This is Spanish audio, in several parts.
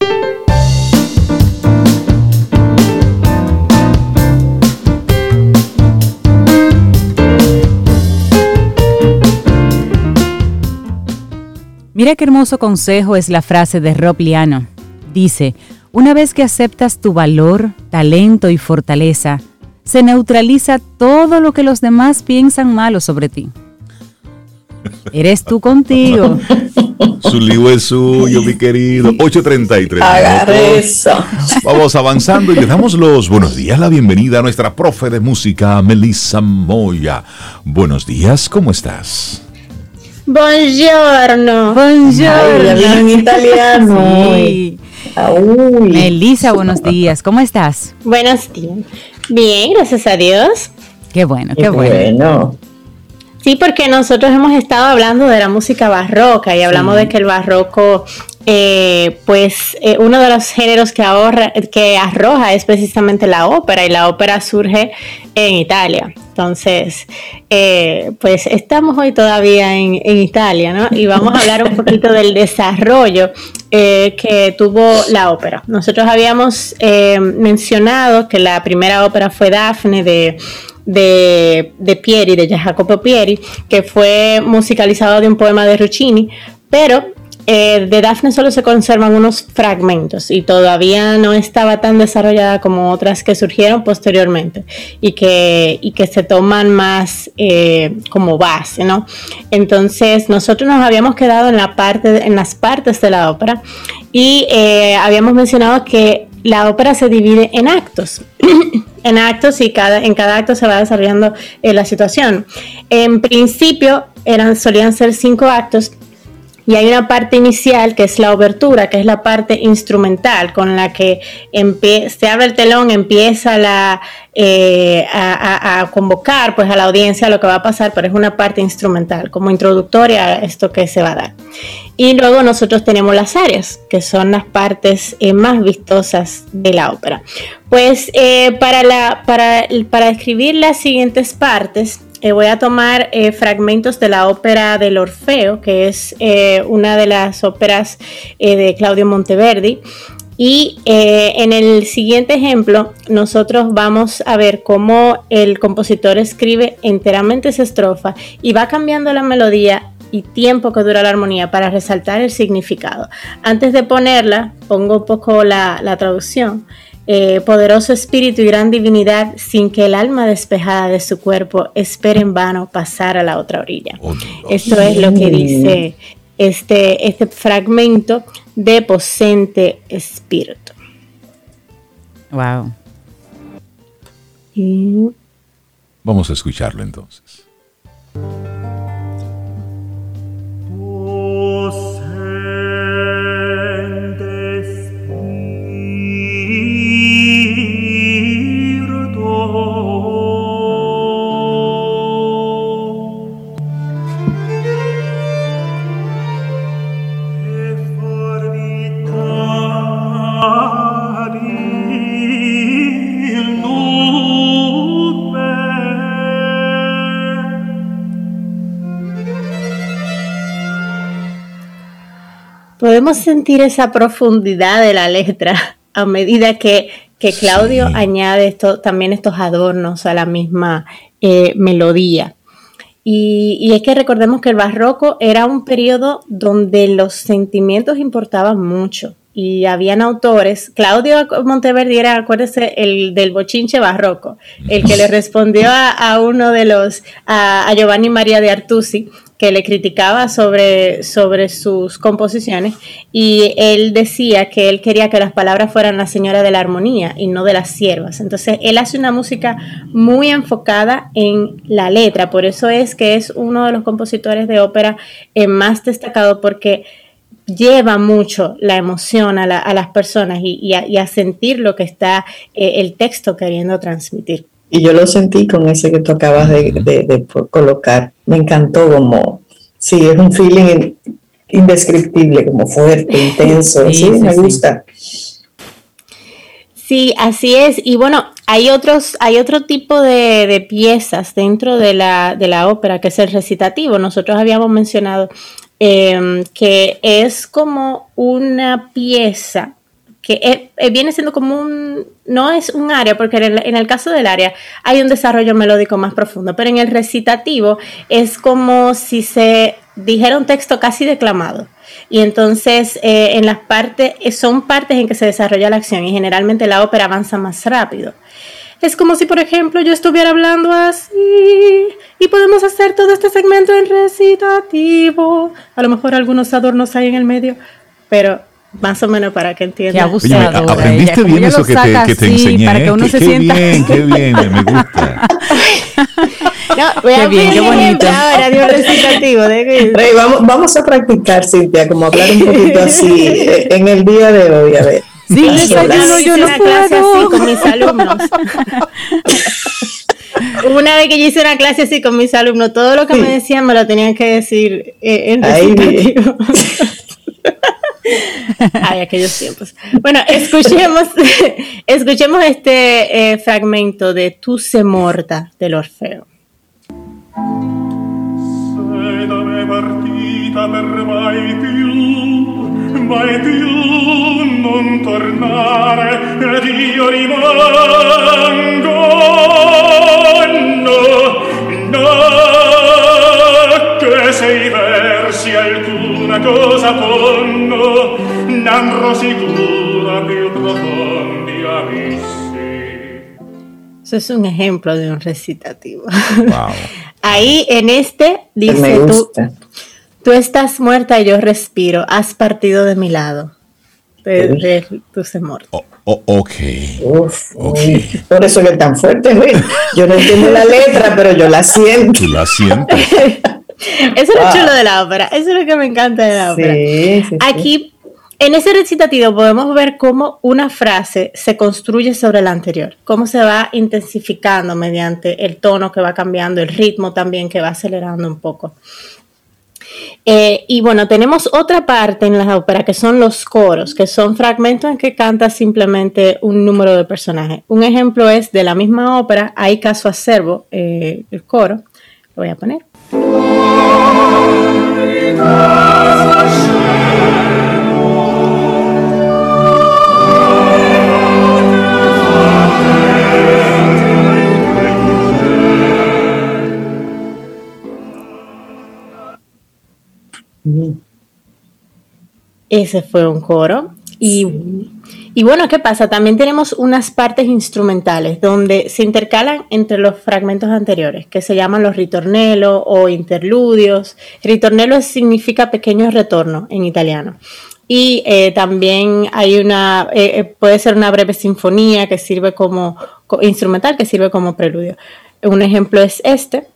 Mira qué hermoso consejo es la frase de Rob Liano. Dice, una vez que aceptas tu valor, talento y fortaleza, se neutraliza todo lo que los demás piensan malo sobre ti. Eres tú contigo. Su lío es suyo, mi querido. 8:33. Agarre eso. Vamos avanzando y le damos los buenos días, la bienvenida a nuestra profe de música, Melissa Moya. Buenos días, ¿cómo estás? Buongiorno. Ay, ya vino en italiano. Sí. Uy. Melissa, buenos días, ¿cómo estás? Buenos días. Bien, gracias a Dios. Qué bueno, Qué bueno. Sí, porque nosotros hemos estado hablando de la música barroca y hablamos de que el barroco, uno de los géneros que arroja es precisamente la ópera, y la ópera surge en Italia. Entonces, pues estamos hoy todavía en Italia, ¿no? Y vamos a hablar un poquito del desarrollo que tuvo la ópera. Nosotros habíamos mencionado que la primera ópera fue Dafne de Pieri, de Jacopo Pieri, que fue musicalizado de un poema de Rossini, pero de Dafne solo se conservan unos fragmentos y todavía no estaba tan desarrollada como otras que surgieron posteriormente y que se toman más como base, ¿no? Entonces nosotros nos habíamos quedado en las partes de la ópera y habíamos mencionado que la ópera se divide en actos. En actos, y en cada acto se va desarrollando la situación. En principio solían ser 5 actos, y hay una parte inicial que es la obertura, que es la parte instrumental con la que se abre el telón, empieza a convocar pues a la audiencia lo que va a pasar, pero es una parte instrumental como introductoria a esto que se va a dar. Y luego nosotros tenemos las arias, que son las partes más vistosas de la ópera. Pues para describir las siguientes partes, voy a tomar fragmentos de la ópera del Orfeo, que es una de las óperas de Claudio Monteverdi. Y en el siguiente ejemplo, nosotros vamos a ver cómo el compositor escribe enteramente esa estrofa y va cambiando la melodía y tiempo que dura la armonía para resaltar el significado. Antes de ponerla, pongo un poco la traducción. Poderoso espíritu y gran divinidad, sin que el alma despejada de su cuerpo espere en vano pasar a la otra orilla. Esto es lo que dice este fragmento de Possente Espíritu. Wow. Vamos a escucharlo entonces. Podemos sentir esa profundidad de la letra a medida que Claudio añade también estos adornos a la misma melodía. Y es que recordemos que el barroco era un periodo donde los sentimientos importaban mucho. Y habían autores, Claudio Monteverdi era, acuérdese, el del bochinche barroco, el que le respondió a uno de a Giovanni Maria de Artusi, que le criticaba sobre sus composiciones, y él decía que él quería que las palabras fueran la señora de la armonía y no de las siervas. Entonces él hace una música muy enfocada en la letra, por eso es que es uno de los compositores de ópera más destacado, porque lleva mucho la emoción a las personas y a sentir lo que está el texto queriendo transmitir. Y yo lo sentí con ese que tú acabas de colocar. Me encantó, como, sí, es un feeling indescriptible, como fuerte, intenso. Sí, me gusta. Sí, así es. Y bueno, hay otro tipo de piezas dentro de la ópera, que es el recitativo. Nosotros habíamos mencionado que es como una pieza que viene siendo como no es un aria, porque en el caso del aria hay un desarrollo melódico más profundo, pero en el recitativo es como si se dijera un texto casi declamado. Y entonces en las partes, son partes en que se desarrolla la acción y generalmente la ópera avanza más rápido. Es como si, por ejemplo, yo estuviera hablando así y podemos hacer todo este segmento en recitativo. A lo mejor algunos adornos hay en el medio, pero más o menos para que entiendan. Qué abusado. ¿Aprendiste bien eso que te enseñé? Para que uno se sienta. Qué bien, me gusta. No, voy a bien, qué bonito. Ahora de un recitativo. Rey, vamos a practicar, Cintia, como hablar un poquito así en el día de hoy, a ver. Sí, desayuno, yo no clase puedo. así con mis alumnos. Una vez que yo hice una clase así con mis alumnos, todo lo que me decían me lo tenían que decir en recitativo. Ay, aquellos tiempos. Bueno, escuchemos este fragmento de Tu sei morta del Orfeo. Sei da me partita per mai più non tornare ed io rimango no che sei versi alcuna cosa ponno n'andrò sicura più profondi abissi. Eso es un ejemplo de un recitativo. Wow. Ahí en este dice tú estás muerta y yo respiro, has partido de mi lado. Tu sei morta. Ok. Okay. Por eso que es tan fuerte, güey. Yo no entiendo la letra, pero yo la siento. Tú la sientes. Eso es lo chulo de la ópera. Eso es lo que me encanta de la ópera. Sí. Aquí, en ese recitativo, podemos ver cómo una frase se construye sobre la anterior. Cómo se va intensificando mediante el tono que va cambiando, el ritmo también que va acelerando un poco. Y bueno, tenemos otra parte en la ópera que son los coros, que son fragmentos en que canta simplemente un número de personajes. Un ejemplo es de la misma ópera, Hay caso acervo, el coro. Lo voy a poner. Ese fue un coro. Y bueno, ¿qué pasa? También tenemos unas partes instrumentales donde se intercalan entre los fragmentos anteriores, que se llaman los ritornello o interludios. Ritornello significa pequeño retorno en italiano. Y también hay puede ser una breve sinfonía que sirve como instrumental, que sirve como preludio. Un ejemplo es este.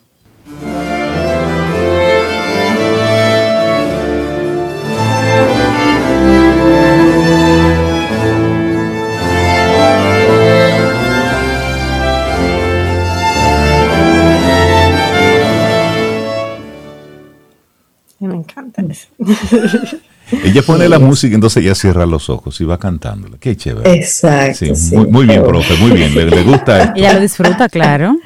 Me encanta eso. Ella pone la música, entonces ella cierra los ojos y va cantándola. Qué chévere. Exacto. Sí, sí. muy bien, profe, muy bien. Le gusta esto. Ella lo disfruta, claro.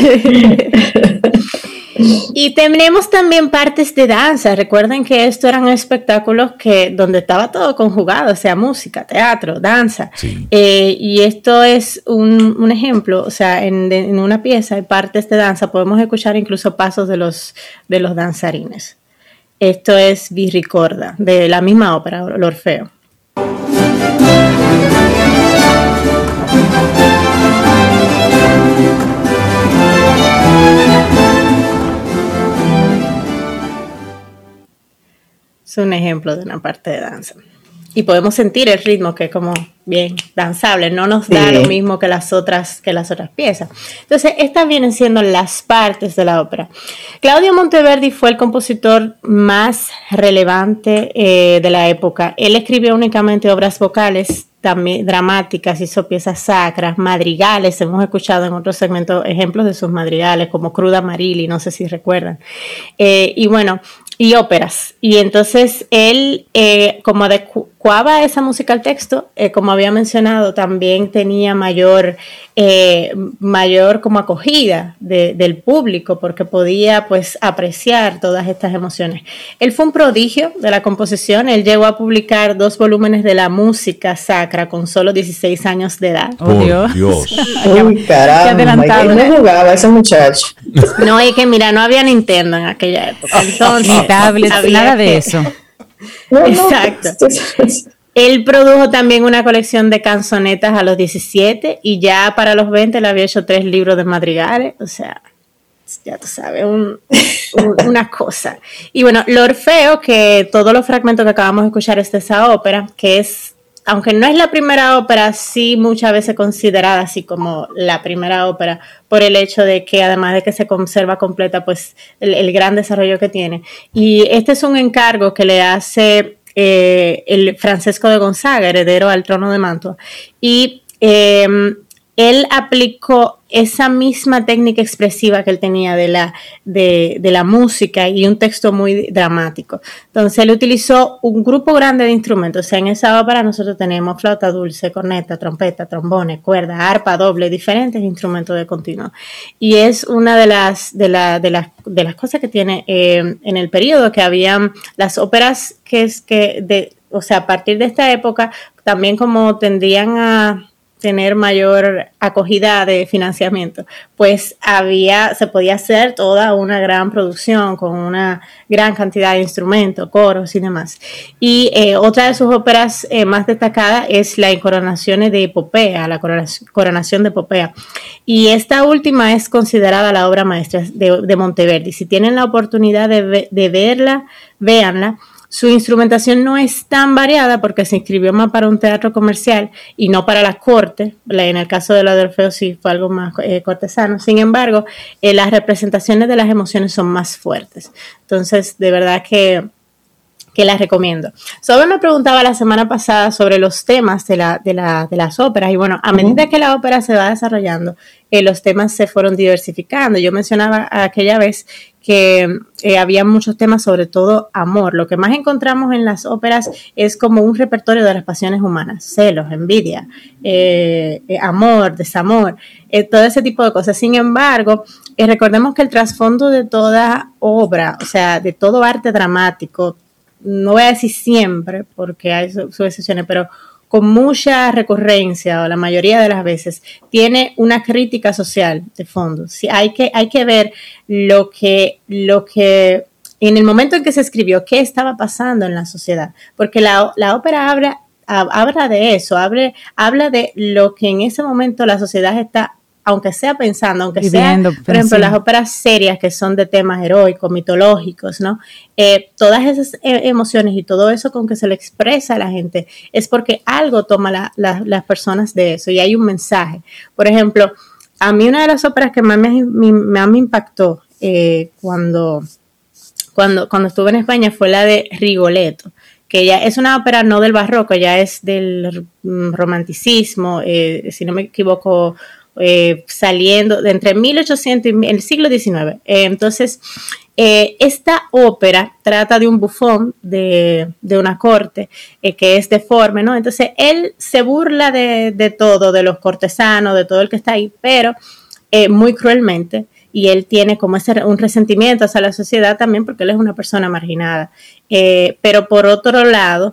Y tenemos también partes de danza. Recuerden que esto eran espectáculos donde estaba todo conjugado, o sea, música, teatro, danza. Sí. Y esto es un ejemplo, o sea, en una pieza hay partes de danza, podemos escuchar incluso pasos de los danzarines. Esto es Vi ricorda, de la misma ópera, el Orfeo. Es un ejemplo de una parte de danza. Y podemos sentir el ritmo que es como bien danzable, no nos da lo mismo que las otras piezas. Entonces, estas vienen siendo las partes de la ópera. Claudio Monteverdi fue el compositor más relevante de la época. Él escribió únicamente obras vocales, también dramáticas, hizo piezas sacras, madrigales. Hemos escuchado en otros segmentos ejemplos de sus madrigales, como Cruda Marili, no sé si recuerdan. Y bueno, y óperas. Y entonces él, adecuaba esa música al texto, como había mencionado, también tenía mayor como acogida del público, porque podía pues apreciar todas estas emociones. Él fue un prodigio de la composición. Él llegó a publicar 2 volúmenes de la música sacra con solo 16 años de edad. Por Dios. Uy, caramba, ¿cómo jugaba ese muchacho? No, es que mira, no había Nintendo en aquella época. Entonces, ni tablets, nada de eso. No, exacto. Él produjo también una colección de canzonetas a los 17 y ya para los 20 le había hecho 3 libros de madrigales. O sea, ya tú sabes, una cosa. Y bueno, L'Orfeo, que todos los fragmentos que acabamos de escuchar es de esa ópera, que es, aunque no es la primera ópera, sí muchas veces considerada así como la primera ópera, por el hecho de que además de que se conserva completa, pues el gran desarrollo que tiene. Y este es un encargo que le hace el Francesco de Gonzaga, heredero al trono de Mantua, y él aplicó esa misma técnica expresiva que él tenía de la música y un texto muy dramático. Entonces él utilizó un grupo grande de instrumentos. O sea, en esa ópera nosotros tenemos flauta dulce, corneta, trompeta, trombones, cuerda, arpa doble, diferentes instrumentos de continuo. Y es una de las cosas que tiene en el periodo, que habían las óperas o sea, a partir de esta época también como tendrían a tener mayor acogida de financiamiento, pues se podía hacer toda una gran producción con una gran cantidad de instrumentos, coros y demás. Y otra de sus óperas más destacadas es la Coronación de Popea, la Coronación de Popea. Y esta última es considerada la obra maestra de Monteverdi. Si tienen la oportunidad de verla, véanla. Su instrumentación no es tan variada porque se inscribió más para un teatro comercial y no para la corte. En el caso de la de Orfeo sí fue algo más cortesano. Sin embargo, las representaciones de las emociones son más fuertes. Entonces, de verdad que las recomiendo. Sobe me preguntaba la semana pasada sobre los temas de las óperas y bueno, a medida que la ópera se va desarrollando, los temas se fueron diversificando. Yo mencionaba aquella vez que había muchos temas, sobre todo amor. Lo que más encontramos en las óperas es como un repertorio de las pasiones humanas, celos, envidia, amor, desamor, todo ese tipo de cosas. Sin embargo, recordemos que el trasfondo de toda obra, o sea, de todo arte dramático, no voy a decir siempre, porque hay sus excepciones, pero con mucha recurrencia o la mayoría de las veces, tiene una crítica social de fondo. Sí, hay que ver lo que en el momento en que se escribió, qué estaba pasando en la sociedad, porque la ópera habla de eso, habla de lo que en ese momento la sociedad está, aunque sea pensando, aunque viviendo, sea, por ejemplo, las óperas serias que son de temas heroicos, mitológicos, ¿no? Todas esas emociones y todo eso con que se le expresa a la gente es porque algo toma las personas de eso y hay un mensaje. Por ejemplo, a mí una de las óperas que más me impactó cuando estuve en España fue la de Rigoletto, que ya es una ópera no del barroco, ya es del romanticismo, si no me equivoco, saliendo de entre 1800 y el siglo XIX. Entonces, esta ópera trata de un bufón de una corte que es deforme, ¿no? Entonces, él se burla de todo, de los cortesanos, de todo el que está ahí, pero muy cruelmente, y él tiene como un resentimiento hacia la sociedad también porque él es una persona marginada. Pero por otro lado,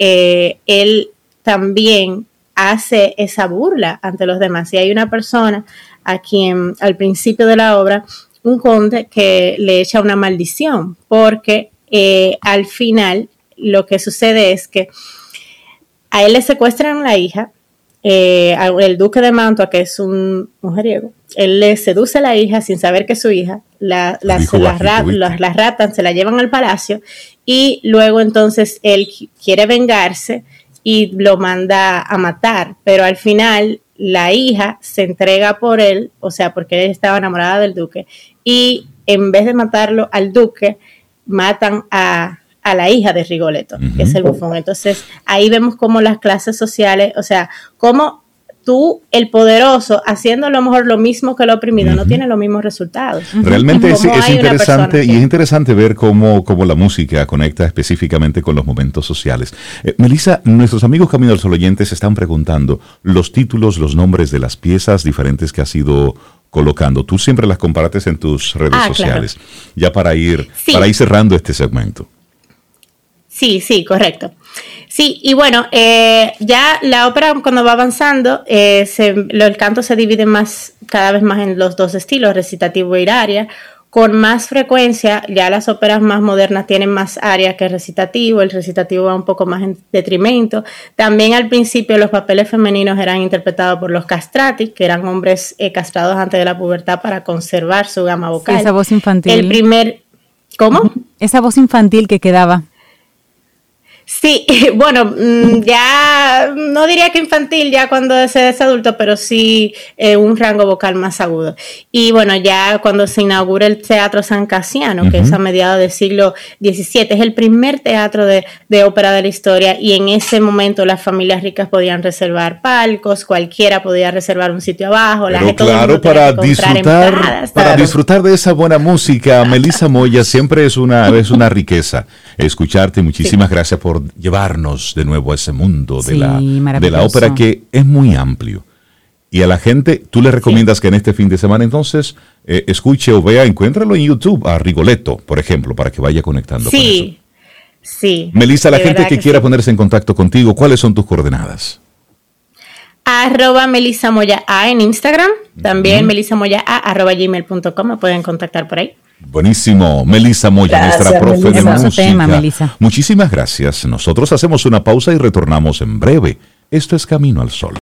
él también hace esa burla ante los demás. Y hay una persona a quien al principio de la obra, un conde que le echa una maldición, porque al final lo que sucede es que a él le secuestran la hija, el duque de Mantua, que es un mujeriego, él le seduce a la hija sin saber que es su hija, la raptan, se la llevan al palacio y luego entonces él quiere vengarse y lo manda a matar, pero al final la hija se entrega por él, o sea, porque ella estaba enamorada del duque, y en vez de matarlo al duque, matan a la hija de Rigoletto, que es el bufón. Entonces, ahí vemos cómo las clases sociales, o sea, cómo tú, el poderoso, haciendo a lo mejor lo mismo que el oprimido, no tiene los mismos resultados. Realmente es interesante, y es interesante ver cómo la música conecta específicamente con los momentos sociales. Melissa, nuestros amigos Camino al Sol oyentes están preguntando los títulos, los nombres de las piezas diferentes que has ido colocando. Tú siempre las compartes en tus redes sociales, claro. Ya para ir cerrando este segmento. Sí, correcto. Sí, y bueno, ya la ópera cuando va avanzando, el canto se divide cada vez más en los dos estilos, recitativo e aria. Con más frecuencia, ya las óperas más modernas tienen más aria que recitativo, el recitativo va un poco más en detrimento. También al principio los papeles femeninos eran interpretados por los castrati, que eran hombres castrados antes de la pubertad para conservar su gama vocal. Sí, esa voz infantil. ¿Cómo? Esa voz infantil que quedaba. Sí, bueno, ya no diría que infantil ya cuando se es adulto, pero sí un rango vocal más agudo. Y bueno, ya cuando se inaugura el Teatro San Casiano, que es a mediados del siglo XVII, es el primer teatro de ópera de la historia, y en ese momento las familias ricas podían reservar palcos, cualquiera podía reservar un sitio abajo. Pero claro, para disfrutar de esa buena música, Melissa Moya, siempre es una riqueza escucharte. Muchísimas gracias por llevarnos de nuevo a ese mundo de la ópera, que es muy amplio. Y a la gente, tú le recomiendas que en este fin de semana entonces escuche o vea, encuéntralo en YouTube a Rigoletto, por ejemplo, para que vaya conectando con eso. Sí. Melissa, la gente que quiera ponerse en contacto contigo, ¿cuáles son tus coordenadas? @Melissa Moya A en Instagram, también melissamoyaa@gmail.com, me pueden contactar por ahí. Buenísimo, Melissa Moya, nuestra profe de música. Tema, Melissa. Muchísimas gracias. Nosotros hacemos una pausa y retornamos en breve. Esto es Camino al Sol.